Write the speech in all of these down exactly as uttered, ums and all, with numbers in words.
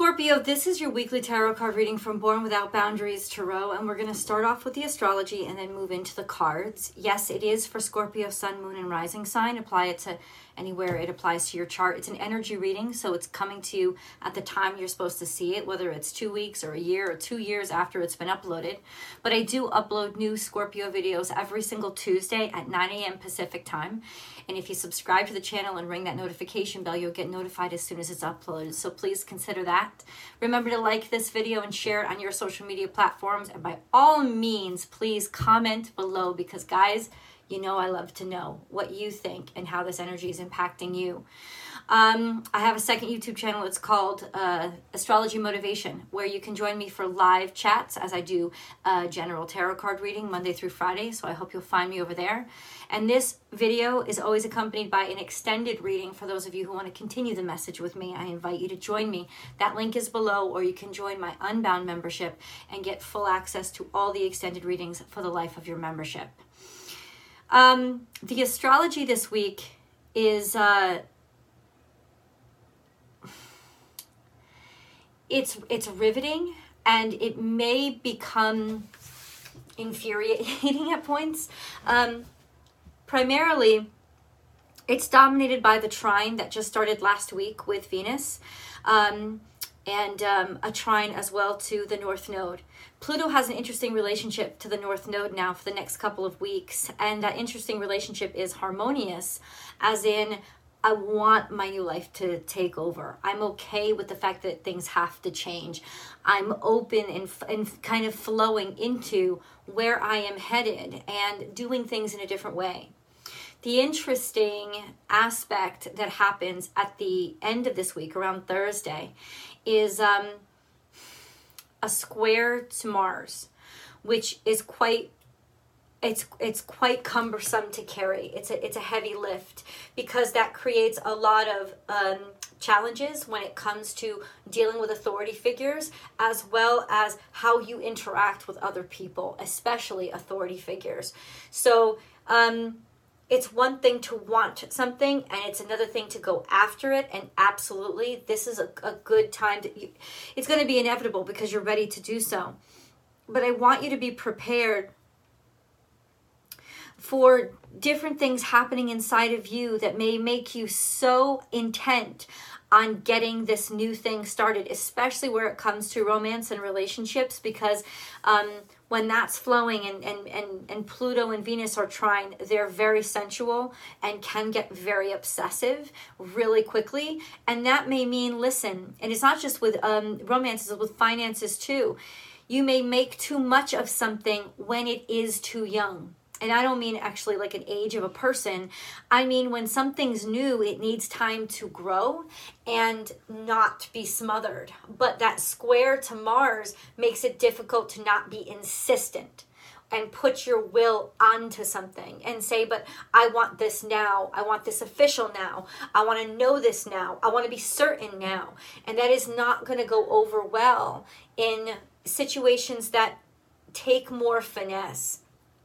Scorpio, this is your weekly tarot card reading from Born Without Boundaries Tarot, and we're going to start off with the astrology and then move into the cards. Yes, it is for Scorpio, Sun, Moon, and Rising sign. Apply it to anywhere it applies to your chart. It's an energy reading, so it's coming to you at the time you're supposed to see it, whether it's two weeks or a year or two years after it's been uploaded. But I do upload new Scorpio videos every single Tuesday at nine a.m. Pacific time. And if you subscribe to the channel and ring that notification bell, you'll get notified as soon as it's uploaded. So please consider that. Remember to like this video and share it on your social media platforms. And by all means, please comment below because, guys, you know I love to know what you think and how this energy is impacting you. Um, I have a second YouTube channel. It's called uh, Astrology Motivation, where you can join me for live chats as I do uh, general tarot card reading Monday through Friday. So I hope you'll find me over there. And this video is always accompanied by an extended reading for those of you who want to continue the message with me. I invite you to join me. That link is below, or you can join my Unbound membership and get full access to all the extended readings for the life of your membership. Um, the astrology this week is... Uh, It's it's riveting, and it may become infuriating at points. Um, primarily, it's dominated by the trine that just started last week with Venus, um, and um, a trine as well to the North Node. Pluto has an interesting relationship to the North Node now for the next couple of weeks, and that interesting relationship is harmonious, as in, I want my new life to take over. I'm okay with the fact that things have to change. I'm open and, and kind of flowing into where I am headed and doing things in a different way. The interesting aspect that happens at the end of this week, around Thursday, is um, a square to Mars, which is quite It's it's quite cumbersome to carry. It's a it's a heavy lift because that creates a lot of um, challenges when it comes to dealing with authority figures, as well as how you interact with other people, especially authority figures. So um, it's one thing to want something, and it's another thing to go after it. And absolutely, this is a, a good time. To, you, it's going to be inevitable because you're ready to do so. But I want you to be prepared for different things happening inside of you that may make you so intent on getting this new thing started, especially where it comes to romance and relationships, because um, when that's flowing and, and, and, and Pluto and Venus are trine, they're very sensual and can get very obsessive really quickly. And that may mean, listen, and it's not just with um, romance, it's with finances too. You may make too much of something when it is too young. And I don't mean actually like an age of a person. I mean when something's new, it needs time to grow and not be smothered. But that square to Mars makes it difficult to not be insistent and put your will onto something and say, but I want this now. I want this official now. I want to know this now. I want to be certain now. And that is not going to go over well in situations that take more finesse.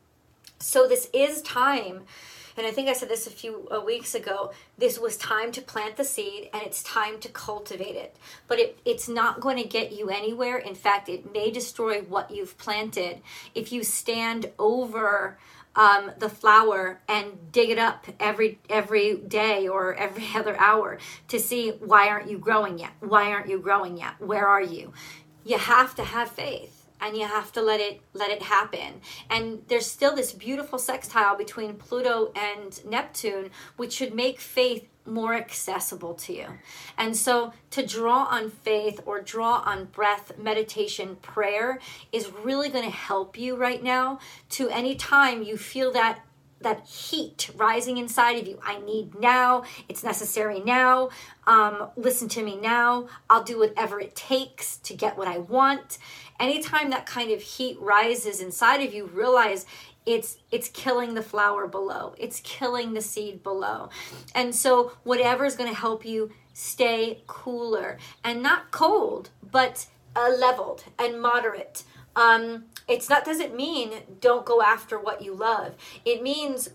So this is time, and I think I said this a few uh, weeks ago, this was time to plant the seed, and it's time to cultivate it. But it, it's not going to get you anywhere. In fact, it may destroy what you've planted if you stand over um, the flower and dig it up every every day or every other hour to see, why aren't you growing yet? Why aren't you growing yet? Where are you? You have to have faith. And you have to let it let it happen. And there's still this beautiful sextile between Pluto and Neptune, which should make faith more accessible to you. And so to draw on faith or draw on breath, meditation, prayer is really going to help you right now. To any time you feel that that heat rising inside of you. I need now. It's necessary now. Um, listen to me now. I'll do whatever it takes to get what I want. Anytime that kind of heat rises inside of you, realize it's it's killing the flower below. It's killing the seed below. And so whatever is going to help you stay cooler and not cold, but uh, leveled and moderate. Um, it's not, doesn't mean don't go after what you love. It means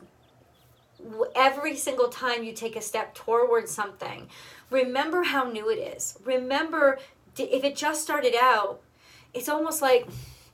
every single time you take a step toward something, remember how new it is. Remember if it just started out, it's almost like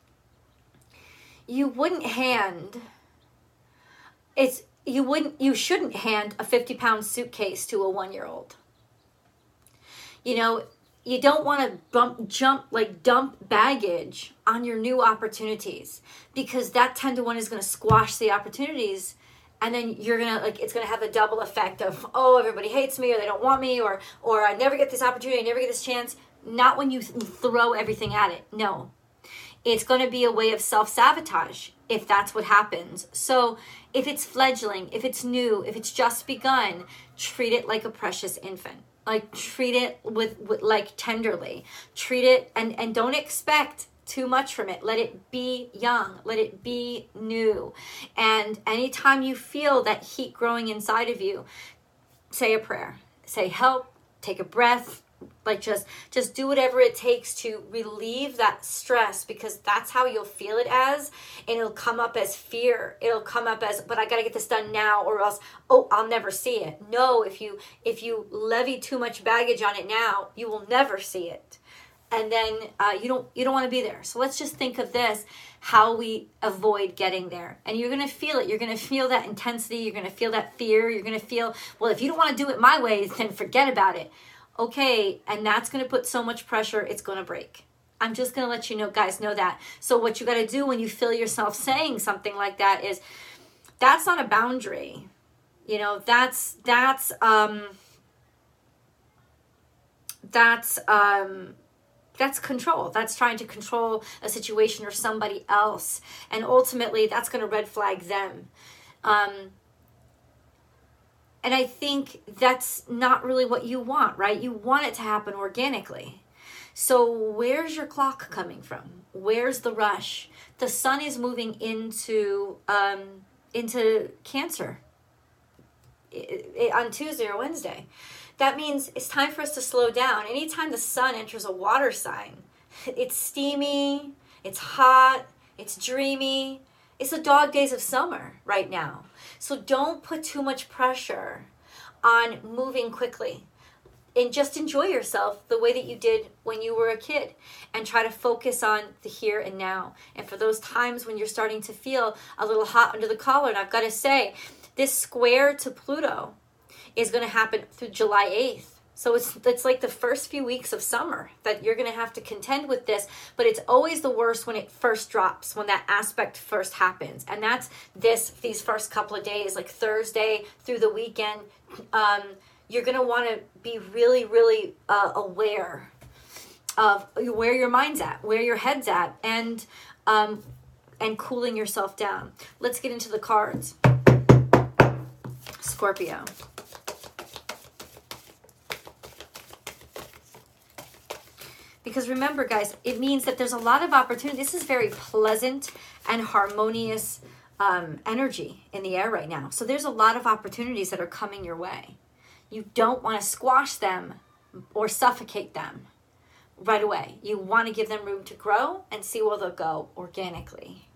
you wouldn't hand, it's, you wouldn't, you shouldn't hand a fifty pound suitcase to a one year old. You know, you don't want to bump, jump, like dump baggage on your new opportunities, because that ten to one is going to squash the opportunities. And then you're going to, like, it's going to have a double effect of, oh, everybody hates me, or they don't want me, or, or I never get this opportunity, I never get this chance. Not when you th- throw everything at it. No. It's going to be a way of self-sabotage if that's what happens. So if it's fledgling, if it's new, if it's just begun, treat it like a precious infant. Like, treat it with, with like tenderly. Treat it and, and don't expect too much from it. Let it be young. Let it be new. And anytime you feel that heat growing inside of you, say a prayer. Say help. Take a breath. Like just just do whatever it takes to relieve that stress, because that's how you'll feel it as. And it'll come up as fear. It'll come up as, but I got to get this done now, or else, oh, I'll never see it. No, if you if you levy too much baggage on it now, you will never see it. And then uh, you don't you don't want to be there. So let's just think of this, how we avoid getting there. And you're going to feel it. You're going to feel that intensity. You're going to feel that fear. You're going to feel, well, if you don't want to do it my way, then forget about it. Okay, and that's going to put so much pressure, it's going to break. I'm just going to let you know, guys, know that. So what you got to do when you feel yourself saying something like that is, that's not a boundary. You know, that's, that's, um, that's, um, that's control. That's trying to control a situation or somebody else. And ultimately, that's going to red flag them. Um, And I think that's not really what you want, right? You want it to happen organically. So where's your clock coming from? Where's the rush? The sun is moving into um, into Cancer on Tuesday or Wednesday. That means it's time for us to slow down. Anytime the sun enters a water sign, it's steamy, it's hot, it's dreamy. It's the dog days of summer right now. So don't put too much pressure on moving quickly. And just enjoy yourself the way that you did when you were a kid. And try to focus on the here and now. And for those times when you're starting to feel a little hot under the collar, and I've got to say, this square to Pluto is going to happen through July eighth. So it's it's like the first few weeks of summer that you're going to have to contend with this. But it's always the worst when it first drops, when that aspect first happens. And that's this these first couple of days, like Thursday through the weekend. Um, you're going to want to be really, really uh, aware of where your mind's at, where your head's at, and um, and cooling yourself down. Let's get into the cards. Scorpio. Because remember, guys, it means that there's a lot of opportunity. This is very pleasant and harmonious um, energy in the air right now. So there's a lot of opportunities that are coming your way. You don't want to squash them or suffocate them right away. You want to give them room to grow and see where they'll go organically.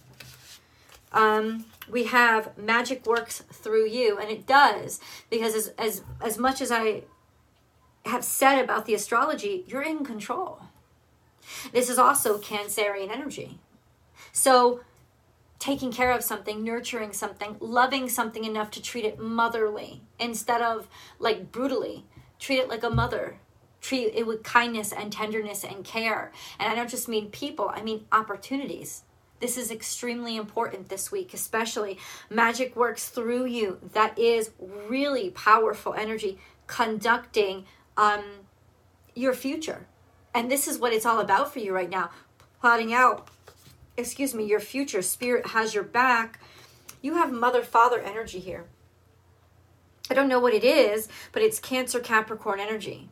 Um, we have magic works through you, and it does, because as as as much as I have said about the astrology, you're in control. This is also Cancerian energy. So taking care of something, nurturing something, loving something enough to treat it motherly instead of like brutally. Treat it like a mother. Treat it with kindness and tenderness and care. And I don't just mean people, I mean opportunities. This is extremely important this week, especially. Magic works through you. That is really powerful energy conducting um, your future. And this is what it's all about for you right now. Plotting out, excuse me, your future. Spirit has your back. You have mother-father energy here. I don't know what it is, but it's Cancer, Capricorn energy.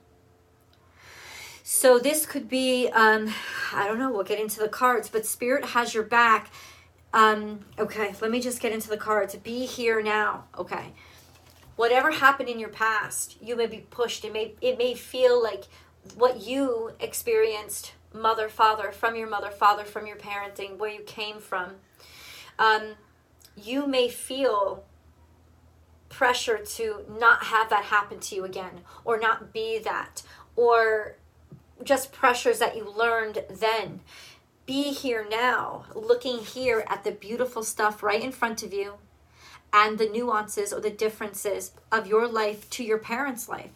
So this could be, um, I don't know, we'll get into the cards, but Spirit has your back. Um, okay, let me just get into the cards. Be here now. Okay. Whatever happened in your past, you may be pushed. It may it may feel like what you experienced, mother, father, from your mother, father, from your parenting, where you came from. Um, you may feel pressure to not have that happen to you again, or not be that, or just pressures that you learned then. Be here now, looking here at the beautiful stuff right in front of you and the nuances or the differences of your life to your parents' life.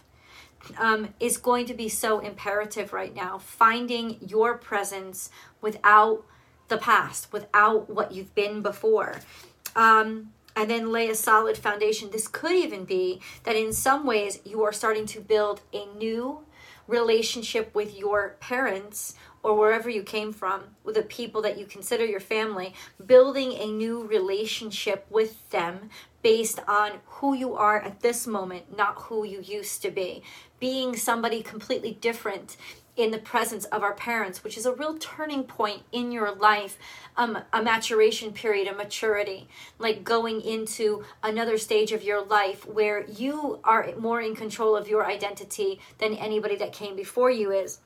Um, is going to be so imperative right now. Finding your presence without the past, without what you've been before. Um, and then lay a solid foundation. This could even be that in some ways you are starting to build a new relationship with your parents or wherever you came from, with the people that you consider your family, building a new relationship with them based on who you are at this moment, not who you used to be. Being somebody completely different in the presence of our parents, which is a real turning point in your life, um, a maturation period, a maturity, like going into another stage of your life where you are more in control of your identity than anybody that came before you is.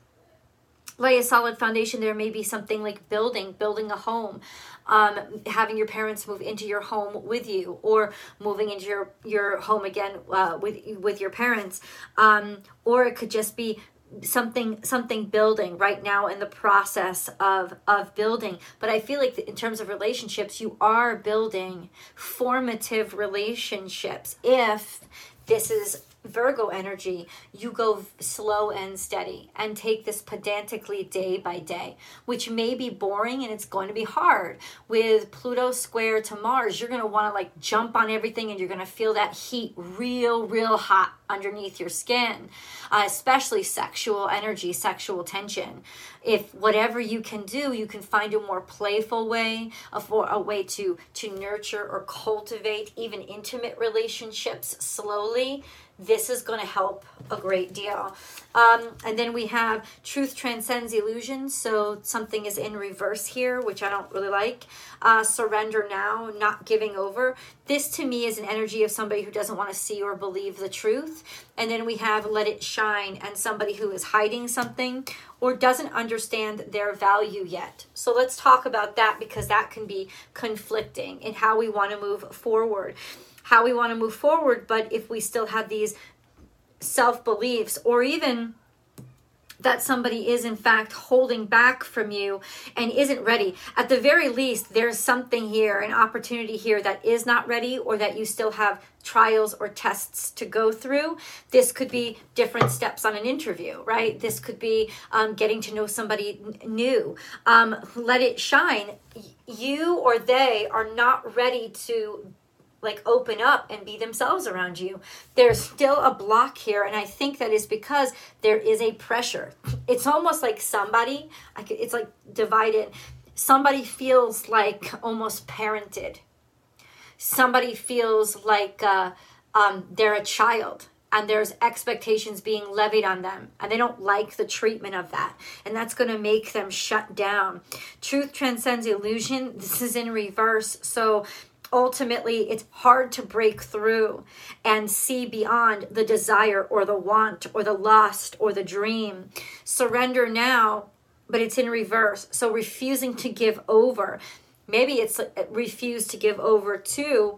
Lay a solid foundation. There may be something like building, building a home, um, having your parents move into your home with you, or moving into your, your home again uh, with with your parents. Um, or it could just be something something building right now in the process of of building. But I feel like in terms of relationships, you are building formative relationships. If this is Virgo energy, you go slow and steady and take this pedantically day by day, which may be boring and it's going to be hard. With Pluto square to Mars, you're going to want to like jump on everything and you're going to feel that heat real, real hot underneath your skin, uh, especially sexual energy, sexual tension. If whatever you can do, you can find a more playful way, a, for, a way to, to nurture or cultivate even intimate relationships slowly, this is going to help a great deal. Um, and then we have truth transcends illusion. So something is in reverse here, which I don't really like. Uh, surrender now, not giving over. This to me is an energy of somebody who doesn't want to see or believe the truth. And then we have let it shine, and somebody who is hiding something or doesn't understand their value yet. So let's talk about that, because that can be conflicting in how we want to move forward. How we want to move forward, but if we still have these self-beliefs, or even that somebody is in fact holding back from you and isn't ready. At the very least, there's something here, an opportunity here that is not ready, or that you still have trials or tests to go through. This could be different steps on an interview, right? This could be um, getting to know somebody n- new. Um, let it shine. You or they are not ready to like open up and be themselves around you. There's still a block here, and I think that is because there is a pressure. It's almost like somebody, I could, it's like divided. Somebody feels like almost parented. Somebody feels like uh, um, they're a child, and there's expectations being levied on them, and they don't like the treatment of that, and that's going to make them shut down. Truth transcends illusion. This is in reverse. So ultimately, it's hard to break through and see beyond the desire or the want or the lust or the dream. Surrender now, but it's in reverse. So refusing to give over. Maybe it's refuse to give over to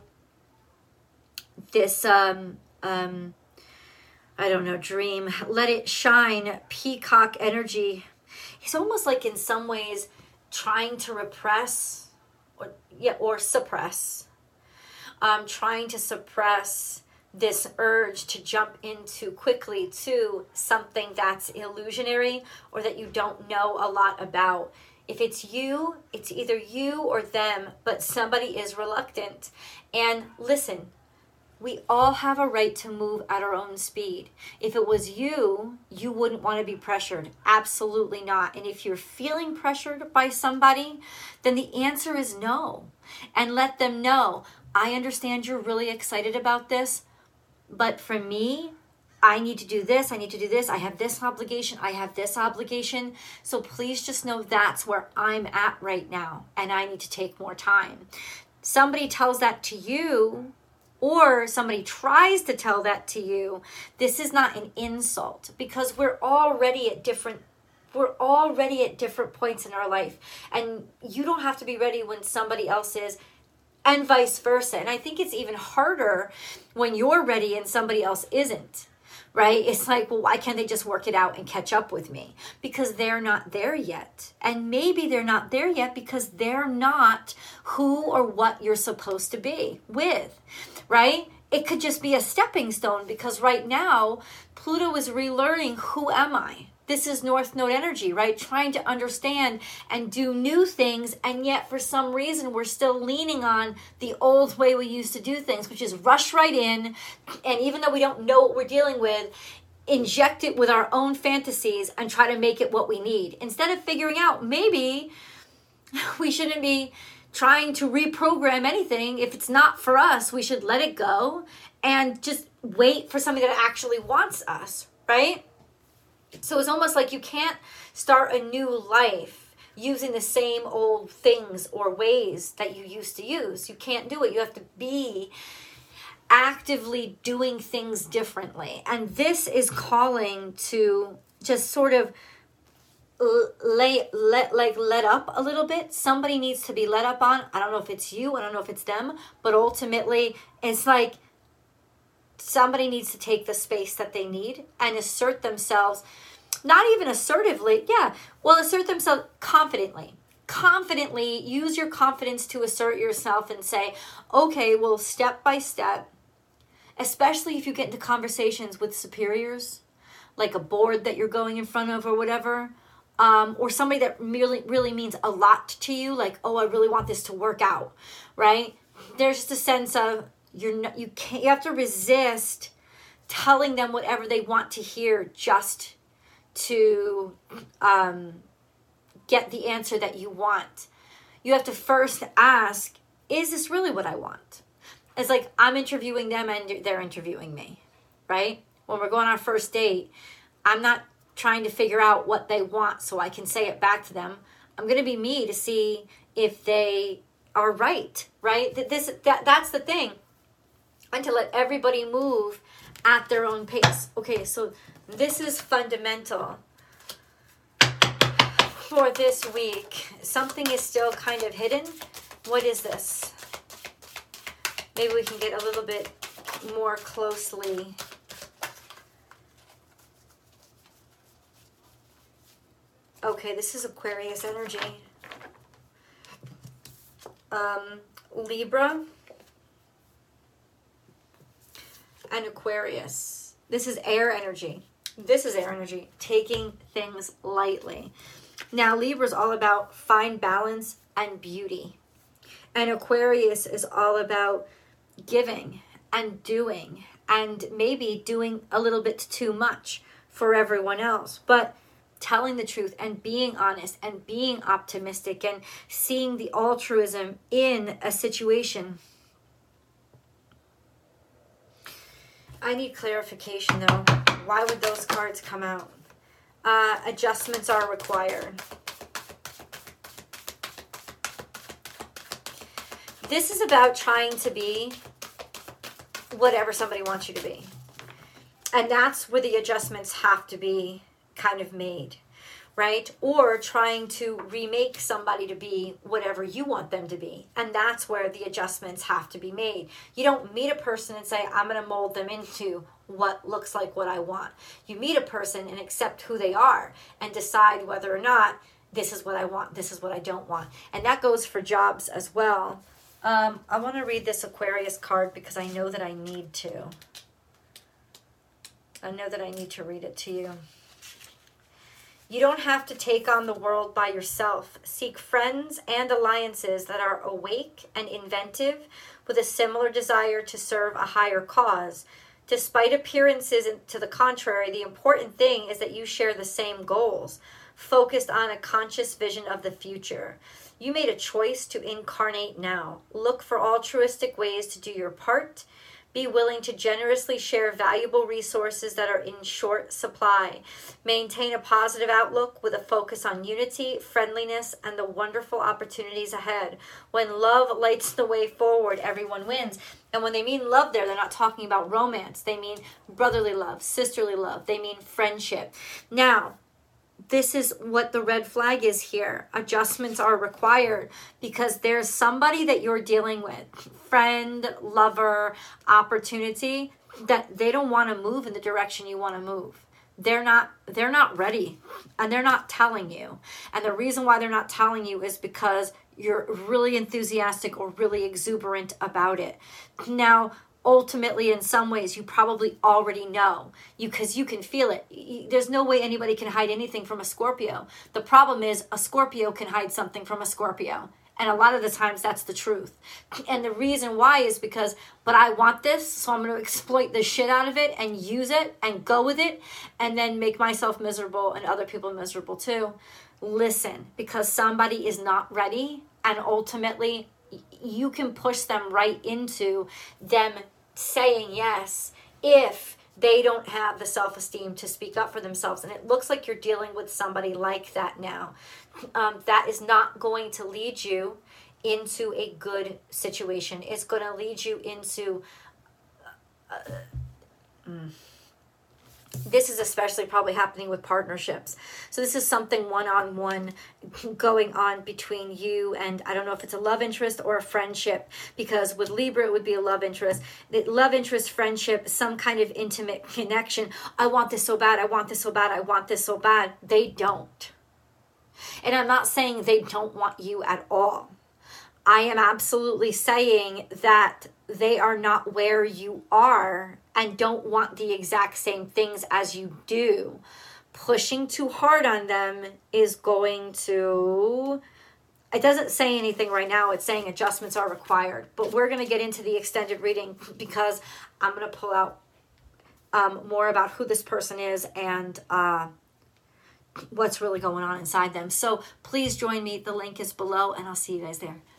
this, um, um, I don't know, dream. Let it shine. Peacock energy. It's almost like in some ways trying to repress or yeah, or suppress. Um, trying to suppress this urge to jump into quickly to something that's illusionary or that you don't know a lot about. If it's you, it's either you or them, but somebody is reluctant. And listen, we all have a right to move at our own speed. If it was you, you wouldn't want to be pressured. Absolutely not. And if you're feeling pressured by somebody, then the answer is no. And let them know, I understand you're really excited about this, but for me, I need to do this, I need to do this, I have this obligation, I have this obligation. So please just know that's where I'm at right now, and I need to take more time. Somebody tells that to you, or somebody tries to tell that to you, this is not an insult, because we're already at different we're already at different points in our life, and you don't have to be ready when somebody else is, and vice versa. And I think it's even harder when you're ready and somebody else isn't. right? It's like, well, why can't they just work it out and catch up with me? Because they're not there yet. And maybe they're not there yet because they're not who or what you're supposed to be with, right? It could just be a stepping stone because right now, Pluto is relearning, who am I? This is North Node energy, right? Trying to understand and do new things. And yet for some reason, we're still leaning on the old way we used to do things, which is rush right in. And even though we don't know what we're dealing with, inject it with our own fantasies and try to make it what we need. Instead of figuring out, maybe we shouldn't be trying to reprogram anything. If it's not for us, we should let it go and just wait for something that actually wants us, right? So it's almost like you can't start a new life using the same old things or ways that you used to use. You can't do it. You have to be actively doing things differently. And this is calling to just sort of lay, let, like let up a little bit. Somebody needs to be let up on. I don't know if it's you. I don't know if it's them. But ultimately, it's like somebody needs to take the space that they need and assert themselves. Not even assertively, yeah. Well, assert themselves confidently. Confidently, use your confidence to assert yourself and say, okay, well, step by step, especially if you get into conversations with superiors, like a board that you're going in front of or whatever, um, or somebody that really, really means a lot to you, like, oh, I really want this to work out, right? There's just a sense of you're not, you can't, you have to resist telling them whatever they want to hear just to um, get the answer that you want. You have to first ask, is this really what I want? It's like I'm interviewing them and they're interviewing me, right? When we're going on our first date, I'm not trying to figure out what they want so I can say it back to them. I'm going to be me to see if they are right, right? That this that that's the thing. And to let everybody move at their own pace. Okay, so this is fundamental for this week. Something is still kind of hidden. What is this? Maybe we can get a little bit more closely. Okay, this is Aquarius energy. Um, Libra and Aquarius. This is air energy. This is air energy, taking things lightly. Now, Libra is all about fine balance and beauty. And Aquarius is all about giving and doing and maybe doing a little bit too much for everyone else. But telling the truth and being honest and being optimistic and seeing the altruism in a situation. I need clarification though. Why would those cards come out? Uh, adjustments are required. This is about trying to be whatever somebody wants you to be. And that's where the adjustments have to be kind of made, right? Or trying to remake somebody to be whatever you want them to be. And that's where the adjustments have to be made. You don't meet a person and say, I'm going to mold them into what looks like what I want. You meet a person and accept who they are and decide whether or not this is what I want, this is what I don't want. And that goes for jobs as well. Um, I want to read this Aquarius card because I know that I need to. I know that I need to read it to you. You don't have to take on the world by yourself. Seek friends and alliances that are awake and inventive with a similar desire to serve a higher cause. Despite appearances to the contrary, the important thing is that you share the same goals, focused on a conscious vision of the future. You made a choice to incarnate now. Look for altruistic ways to do your part. Be willing to generously share valuable resources that are in short supply. Maintain a positive outlook with a focus on unity, friendliness, and the wonderful opportunities ahead. When love lights the way forward, everyone wins. And when they mean love there, they're not talking about romance. They mean brotherly love, sisterly love. They mean friendship. Now, this is what the red flag is here. Adjustments are required because there's somebody that you're dealing with, friend, lover, opportunity, that they don't want to move in the direction you want to move. They're not they're not ready, and they're not telling you. And the reason why they're not telling you is because you're really enthusiastic or really exuberant about it. Now, ultimately, in some ways, you probably already know, you because you can feel it. There's no way anybody can hide anything from a Scorpio. The problem is a Scorpio can hide something from a Scorpio. And a lot of the times that's the truth. And the reason why is because, but I want this, so I'm going to exploit the shit out of it and use it and go with it and then make myself miserable and other people miserable too. Listen, because somebody is not ready, and ultimately you can push them right into them saying yes if they don't have the self-esteem to speak up for themselves. And it looks like you're dealing with somebody like that now. Um, that is not going to lead you into a good situation. It's going to lead you into... Uh, mm, this is especially probably happening with partnerships. So this is something one-on-one going on between you and, I don't know if it's a love interest or a friendship, because with Libra it would be a love interest. The love interest, friendship, some kind of intimate connection. I want this so bad, I want this so bad, I want this so bad. They don't. And I'm not saying they don't want you at all. I am absolutely saying that they are not where you are and don't want the exact same things as you do. Pushing too hard on them is going to... It doesn't say anything right now. It's saying adjustments are required. But we're going to get into the extended reading because I'm going to pull out um, more about who this person is and uh, what's really going on inside them. So please join me. The link is below, and I'll see you guys there.